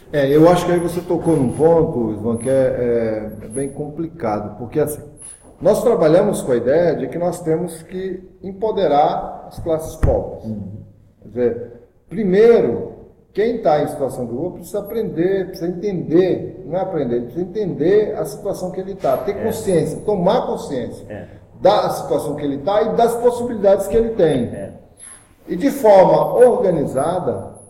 Eu acho que aí você tocou num ponto, Ivan, que é bem complicado, porque assim, nós trabalhamos com a ideia de que nós temos que empoderar as classes pobres. Quer dizer, primeiro, quem está em situação de rua precisa aprender, precisa entender, não é aprender, ele precisa entender a situação que ele está, ter consciência, tomar consciência da situação que ele está e das possibilidades que ele tem. E de forma organizada,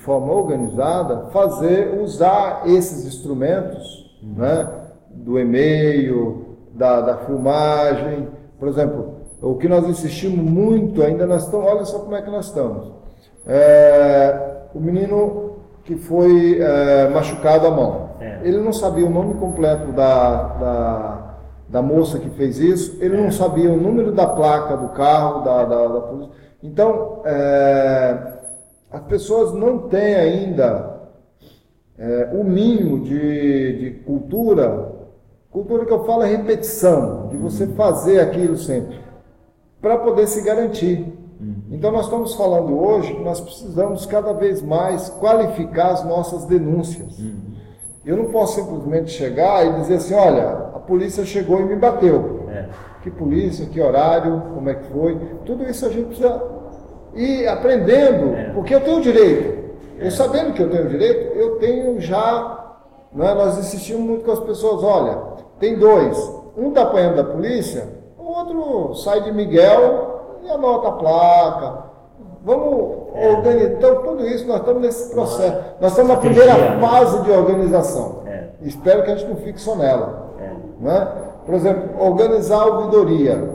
usar esses instrumentos, né, do e-mail, da filmagem. Por exemplo, o que nós insistimos muito ainda, olha só como é que nós estamos. O menino que foi machucado à mão, ele não sabia o nome completo da moça que fez isso, ele não sabia o número da placa do carro, da polícia. Então, as pessoas não têm ainda o mínimo de cultura que eu falo é repetição, de você fazer aquilo sempre, para poder se garantir. Então nós estamos falando hoje que nós precisamos cada vez mais qualificar as nossas denúncias. Eu não posso simplesmente chegar e dizer assim, olha, a polícia chegou e me bateu. Que polícia, que horário, como é que foi, tudo isso a gente precisa ir aprendendo, porque eu tenho direito. Eu sabendo que eu tenho direito, eu tenho já, nós insistimos muito com as pessoas, olha, tem dois, um está apanhando da polícia, o outro sai de Miguel e anota a placa. Vamos organizar. Então, tudo isso, nós estamos nesse processo. Nós estamos na primeira fase de organização. Espero que a gente não fique só nela. Por exemplo, organizar a ouvidoria.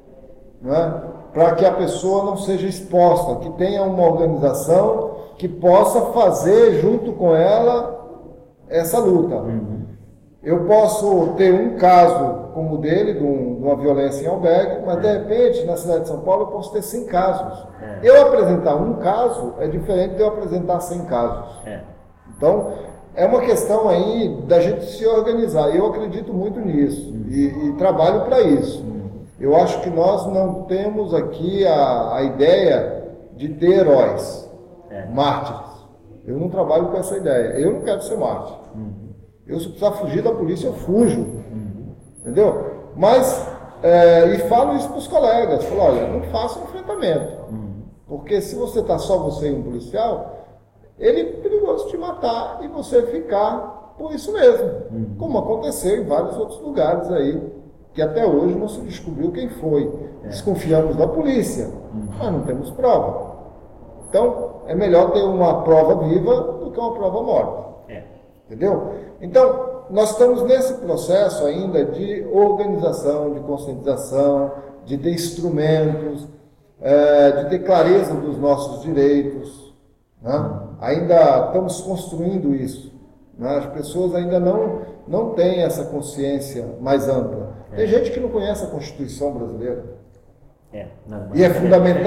Para que a pessoa não seja exposta, que tenha uma organização que possa fazer junto com ela essa luta. Eu posso ter um caso como o dele, de uma violência em albergue, mas de repente, na cidade de São Paulo, eu posso ter 100 casos. Eu apresentar um caso é diferente de eu apresentar 100 casos. Então, é uma questão aí da gente se organizar. Eu acredito muito nisso e trabalho para isso. Eu acho que nós não temos aqui a ideia de ter heróis, mártires. Eu não trabalho com essa ideia. Eu não quero ser mártir. Eu, se precisar fugir da polícia, eu fujo. Entendeu? Mas, e falo isso para os colegas. Falo, olha, não faça um enfrentamento. Porque se você está só você e um policial, ele é perigoso te matar e você ficar por isso mesmo. Como aconteceu em vários outros lugares aí, que até hoje não se descobriu quem foi. Desconfiamos da polícia, mas não temos prova. Então, é melhor ter uma prova viva do que uma prova morta. Entendeu? Então, nós estamos nesse processo ainda de organização, de conscientização, de ter instrumentos, de ter clareza dos nossos direitos. Ainda estamos construindo isso. As pessoas ainda não têm essa consciência mais ampla. Tem gente que não conhece a Constituição brasileira. E é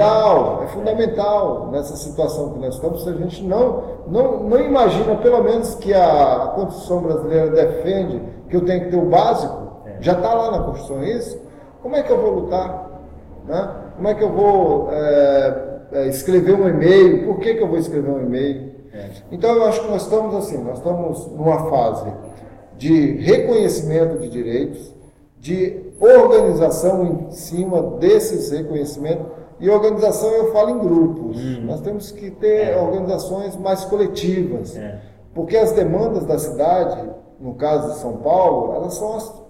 fundamental nessa situação que nós estamos, se a gente não imagina, pelo menos, que a Constituição brasileira defende que eu tenho que ter o básico, já está lá na Constituição isso, como é que eu vou lutar? Como é que eu vou escrever um e-mail? Por que eu vou escrever um e-mail? Então eu acho que nós estamos numa fase de reconhecimento de direitos, de organização em cima desses reconhecimentos, e organização eu falo em grupos. Nós temos que ter organizações mais coletivas, porque as demandas da cidade, no caso de São Paulo, elas são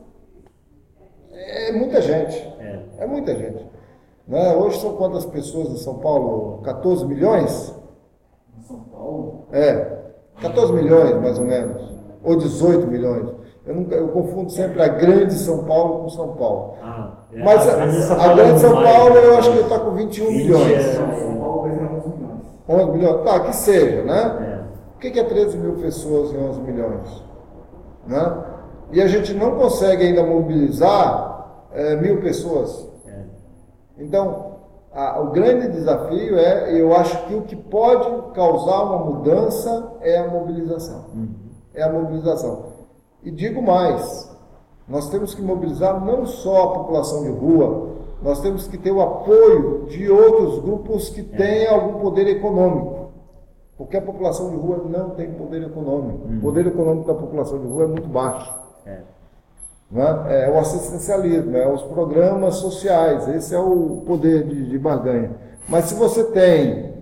muita gente, é muita gente. Hoje são quantas pessoas em São Paulo? 14 milhões? Em São Paulo? 14 milhões mais ou menos, ou 18 milhões. Eu confundo sempre a grande São Paulo com São Paulo. Mas a grande São Paulo eu acho que está com 21 milhões. São Paulo vai ser 11 milhões. 11 milhões? Tá, que seja, né? O que é 13 mil pessoas em 11 milhões? E a gente não consegue ainda mobilizar 1.000 pessoas. Então, o grande desafio eu acho que o que pode causar uma mudança é a mobilização. É a mobilização. E digo mais, nós temos que mobilizar não só a população de rua, nós temos que ter o apoio de outros grupos que têm algum poder econômico. Porque a população de rua não tem poder econômico. O poder econômico da população de rua é muito baixo. Né? É o assistencialismo, é os programas sociais, esse é o poder de barganha. Mas se você tem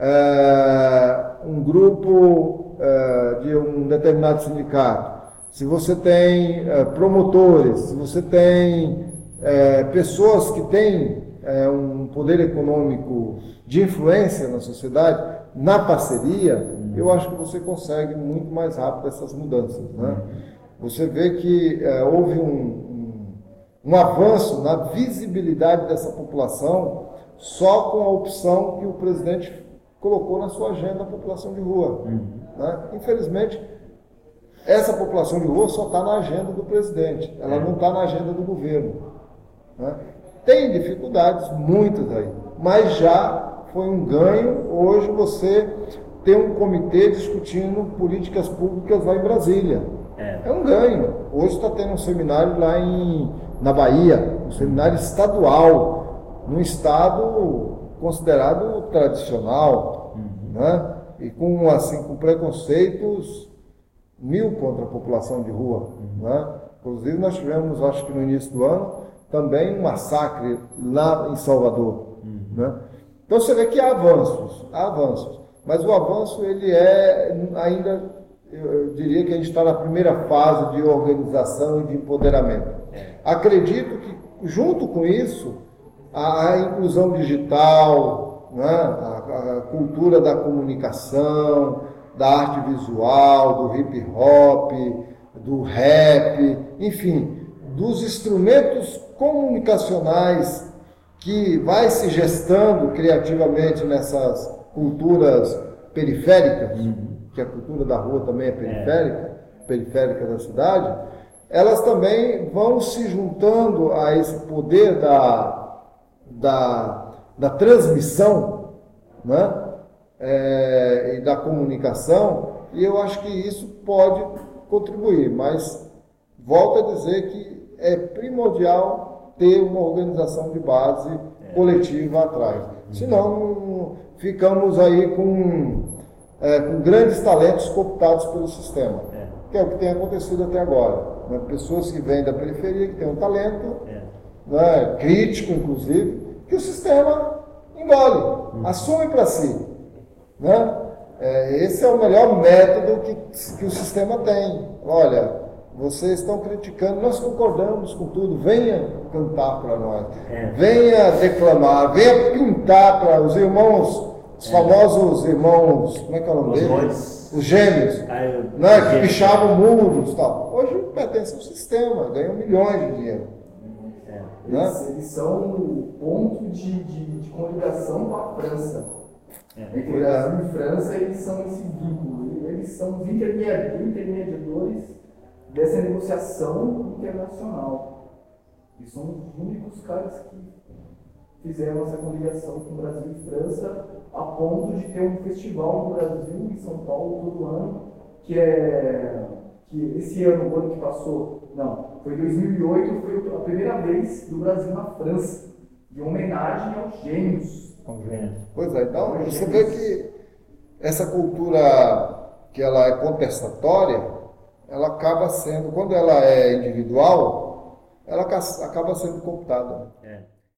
um grupo de um determinado sindicato, se você tem promotores, se você tem pessoas que têm um poder econômico de influência na sociedade, na parceria, eu acho que você consegue muito mais rápido essas mudanças. Né? Você vê que houve um avanço na visibilidade dessa população só com a opção que o presidente colocou na sua agenda a população de rua. Né? Infelizmente, essa população de rua só está na agenda do presidente, ela não está na agenda do governo. Né? Tem dificuldades, muitas aí, mas já foi um ganho hoje você ter um comitê discutindo políticas públicas lá em Brasília. É um ganho. Hoje está tendo um seminário lá na Bahia, um seminário estadual, num estado considerado tradicional, né? E com preconceitos mil contra a população de rua. Né? Inclusive nós tivemos, acho que no início do ano, também um massacre lá em Salvador. Né? Então você vê que há avanços, mas o avanço ele ainda, eu diria que a gente está na primeira fase de organização e de empoderamento. Acredito que junto com isso, a inclusão digital, né? a cultura da comunicação, da arte visual, do hip hop, do rap, enfim, dos instrumentos comunicacionais que vai se gestando criativamente nessas culturas periféricas, que a cultura da rua também é periférica da cidade, elas também vão se juntando a esse poder da transmissão, né? E da comunicação, e eu acho que isso pode contribuir, mas volto a dizer que é primordial ter uma organização de base coletiva atrás. Senão ficamos aí com grandes talentos cooptados pelo sistema, que é o que tem acontecido até agora. Né? Pessoas que vêm da periferia, que têm um talento, né? Crítico inclusive, que o sistema engole, assume para si. Né? Esse é o melhor método que o sistema tem. Olha, vocês estão criticando, nós concordamos com tudo, venha cantar para nós, venha declamar, venha pintar para os irmãos, os famosos irmãos, como é que é o nome deles? Os gêmeos, né, que pichavam muros e tal. Hoje pertence ao sistema, ganham milhões de dinheiro. Eles são o ponto de coligação com a França. Entre Brasil e França, eles são esse vínculo, eles são os intermediadores dessa negociação internacional. E são os únicos caras que fizeram essa coligação com o Brasil e França, a ponto de ter um festival no Brasil, em São Paulo, todo ano, que esse ano, o ano que passou, foi 2008, foi a primeira vez do Brasil na França, de homenagem aos gênios. Pois é, então você vê que essa cultura que ela é contestatória, ela acaba sendo, quando ela é individual, ela acaba sendo cooptada.